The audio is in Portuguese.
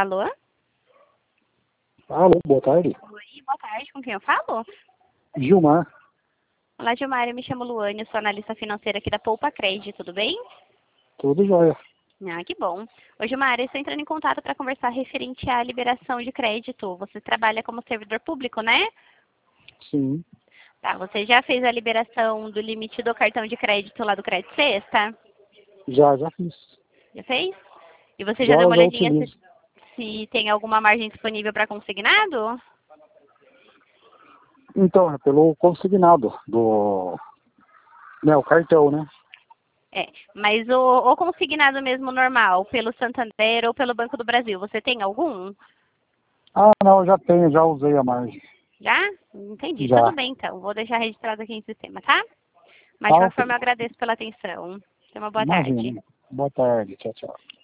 Alô? Alô, boa tarde. Oi, boa tarde. Com quem eu falo? Gilmar. Olá, Gilmar. Eu me chamo Luane, eu sou analista financeira aqui da Poupa Cred, tudo bem? Tudo jóia. Ah, que bom. Ô, Gilmar, eu estou entrando em contato para conversar referente à liberação de crédito. Você trabalha como servidor público, né? Sim. Tá, você já fez a liberação do limite do cartão de crédito lá do Crédito Sexta? Já fiz. Já fez? E você já Já, deu uma já olhadinha utilizo. se tem alguma margem disponível para consignado? Então, é pelo consignado do... Né, o cartão, né? É, mas o consignado mesmo normal, pelo Santander ou pelo Banco do Brasil, você tem algum? Ah, não, já tenho, já usei a margem. Já? Entendi. Tudo Já. bem, então. Vou deixar registrado aqui em sistema, tá? Mas, de Tá, qualquer ok. forma, eu agradeço pela atenção. Tenha uma boa tarde. Imagina. Boa tarde. Tchau, tchau.